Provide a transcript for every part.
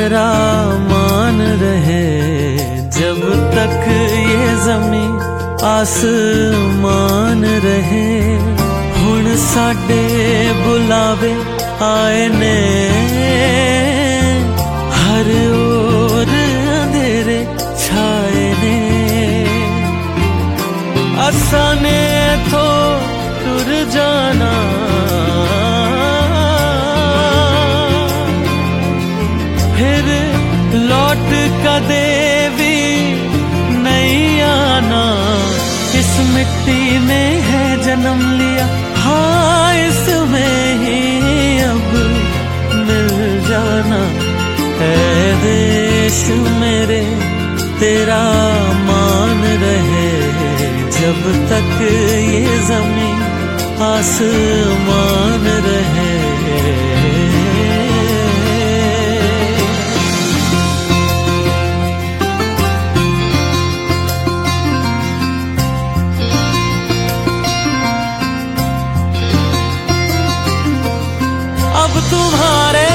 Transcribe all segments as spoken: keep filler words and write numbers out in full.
तेरा मान रहे जब तक ये ज़मीं आसमान रहे। हुण साडे बुलावे आए ने हर ओर अंधेरे छाए ने। असां ने थो टुर जाना फिर लौट कदे भी नहीं आना। इस मिट्टी में है जन्म लिया, हाँ इसमें ही अब मिल जाना। ऐ देश मेरे तेरा मान रहे जब तक ये ज़मीं आसमान रहे। अब तुम्हारे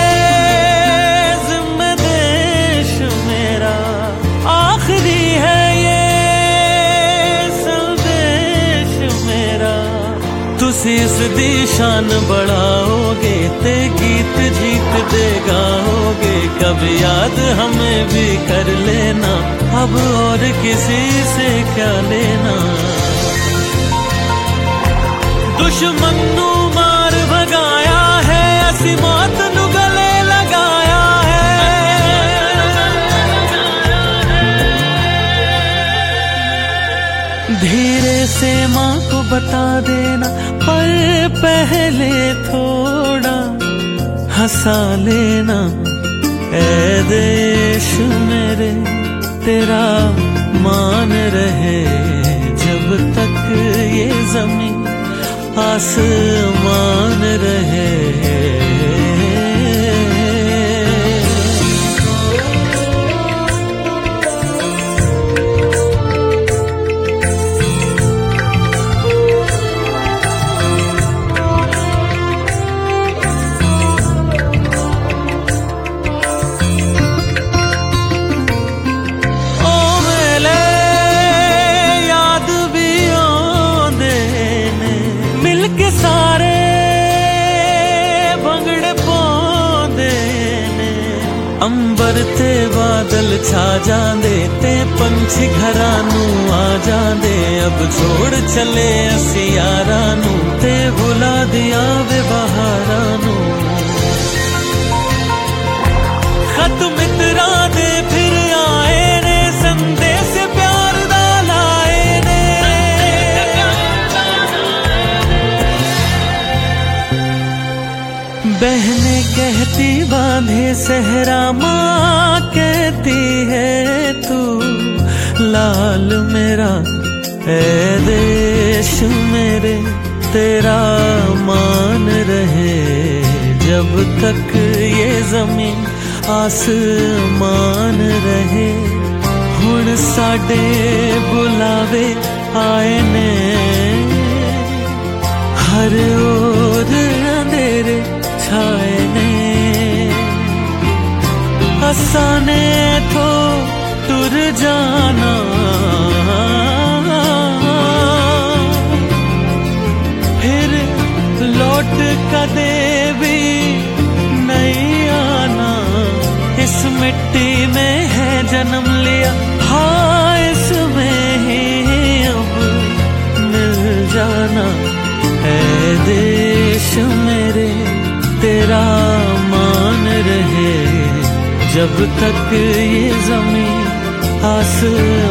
ज़िम्मे देश मेरा आखिरी है ये संदेश मेरा। तुसी इस दी शान बढ़ाओगे ते गीत जीत दे गाओगे। कभी याद हमें भी कर लेना, अब और किसी से क्या लेना। दुश्मन नू मार भगाया है, असी मौत नू गले लगाया है। धीरे से माँ को बता देना, पर पहले थोड़ा हंसा लेना। ऐ देश मेरे तेरा मान रहे जब तक ये ज़मीं आसमान रहे। सारे भंगड़े पौंदे ने अंबर ते बादल छा जांदे ते पंछी घरां नू आ जांदे। अब छोड़ चले असी यारां नू ते भुला दिया वे बहारां नू। खत मित्रां दे फिर आए ने, संदेश प्यार दा लाए ने। बहने कहती बांधे सहरा, माँ कहती है तू लाल मेरा। ऐ देश मेरे तेरा मान रहे जब तक ये ज़मीं आसमान रहे। हुण साडे बुलावे आए ने हर ओर अंधेरे छाए ने। असां ने थो टुर जाना फिर लौट कदे भी नहीं आना। इस मिट्टी में है जन्म लिया, हाँ इसमें ही अब मिल जाना। है देश मेरे तेरा मान रहे जब तक ये ज़मीं आसमान